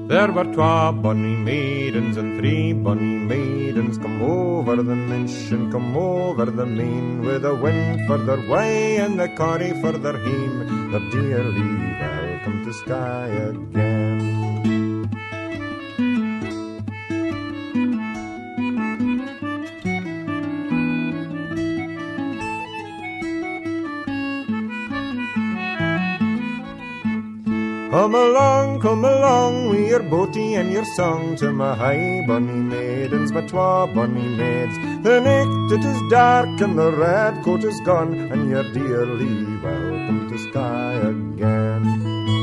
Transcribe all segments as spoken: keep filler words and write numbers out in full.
There were twa bonny maidens and three bonny maidens come over the minch and come over the main, with a wind for their way and a curry for their hame. They're dearly welcome to Skye again. Come along, come along, with your boatie and your song, to my high bonny maidens, my twa bonny maids. The night it is dark and the red coat is gone, and you're dearly welcome to Skye again.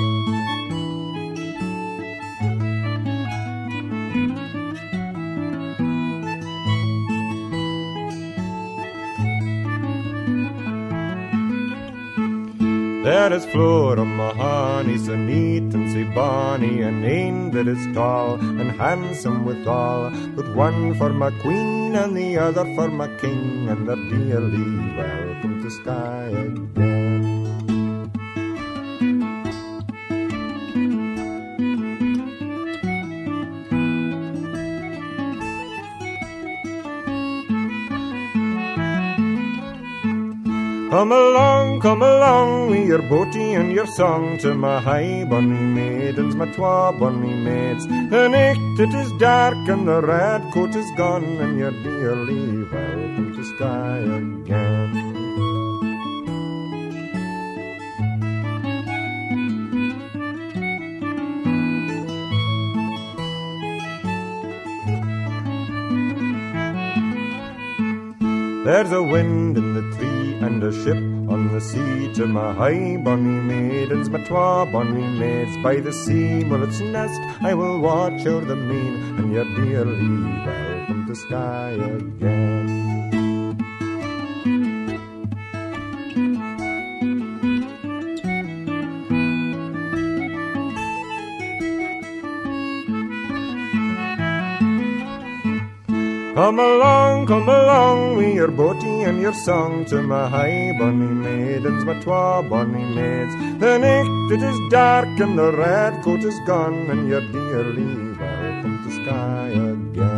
There is Flora Mahoney, so neat and so bonny, and ane that is tall and handsome withal, with one for my queen and the other for my king, and they're dearly welcome to Skye again. Come along, come along, with your boatie and your song, to my high bonny maidens, my twa bonny maids. The night it is dark and the red coat is gone, and you're dearly welcome to Skye again. There's a wind in the tree and a ship on the sea, to my high bonny maidens, my twa bonny maids. By the sea mullet's nest I will watch o'er the main, and you're dearly welcome to Skye again. Come along, come along, with your boatie and your song, to my high bonny maidens, my twa bonny maids. The night it is dark and the red coat is gone, and you're dearly welcome to Skye again.